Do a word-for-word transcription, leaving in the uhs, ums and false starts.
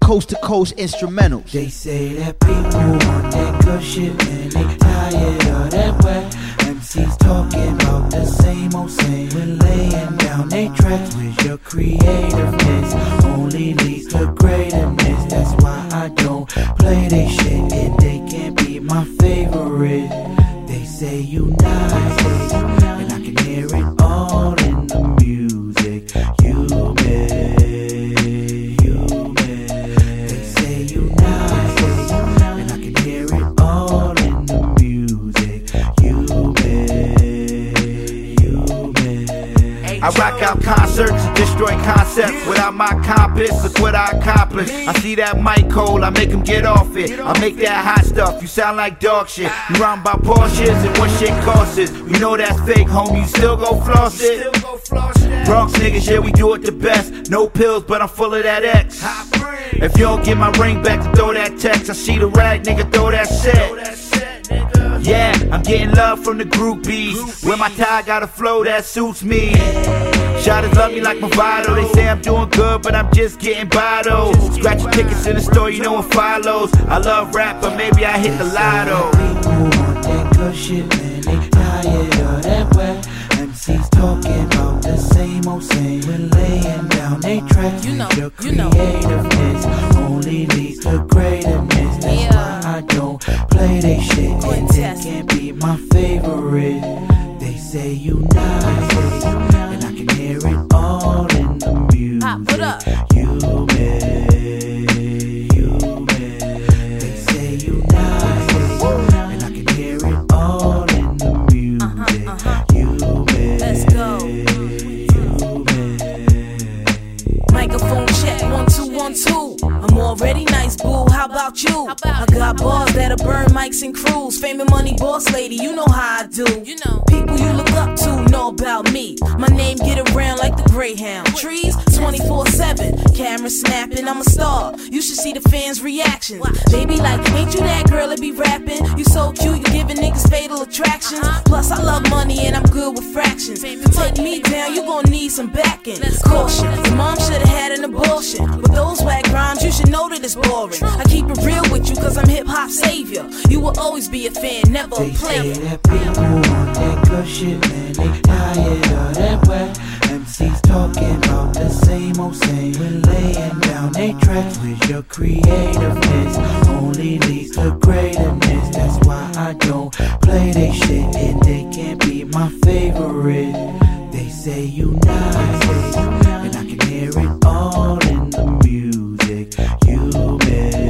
coast to coast instrumentals. They say that people want that good shit, man, they tired of that whack. M Cs talking about the same old same. We're laying down they tracks with your creativeness. Only leads to greatness. That's why I don't play they shit, and they can't be my favorite. They say you nice, and I can hear it all in the music you make, you make. They say you nice, and I can hear it all in the music you make, you make. I rock out concerts and destroy concepts without my compass. Look what I accomplished. I see that mic hole, I make him get off it. I make that hot stuff, you sound like dog shit. You rhyme by Porsches and what shit costs it. You know that's fake, homie, you still go floss it. Bronx niggas, yeah, we do it the best. No pills, but I'm full of that X. If you don't get my ring back to throw that text, I see the rag, nigga, throw that set. Yeah, I'm getting love from the groupies. With my tie, got a flow that suits me. Shotters love me like my Vado. They say I'm doing good, but I'm just getting by though. Scratch your tickets in the store, you know what follows. I love rap, but maybe I hit the lotto. People want that good shit, man, they tired of that whack. M Cs talking about the same old same. We're laying down they tracks You know, with your you know. creativeness. Only leads to greatness. That's Yeah. why I don't play they shit, and they Quintessence. can't be my favorite. They say you nice, and I can hear it all in the music Pop it up. you make, you make. They say you nice, and I can hear it all in the music uh-huh. you make. Let's go. You make. Microphone check, one, two, one, two. I'm already nice, boo, how about you? I got bars that'll burn mics and crews. Fame and money boss lady, you know how I do. You know. People you look up to know about me. My name get around like the Greyhound. Trees, twenty-four seven. Camera snapping, I'm a star. You should see the fans' reactions. They be like, ain't you that girl that be rapping? You so cute, you giving niggas fatal attractions. Plus, I love money and I'm good with fractions. To take me down, you gon' need some backing. Caution, your mom should've had an abortion. With those whack rhymes, you should know that it's boring. I keep it real with you cause I'm hip-hop savior. You will always be a fan, never a They say player. that people want that good shit, man, they tired of that whack. M Cs talking about the same old same. We're laying down they tracks with your creativeness. Only leads to greatness. That's why I don't play they shit, and they can't be my favorite. They say you nice, and I can hear it all in the music you make.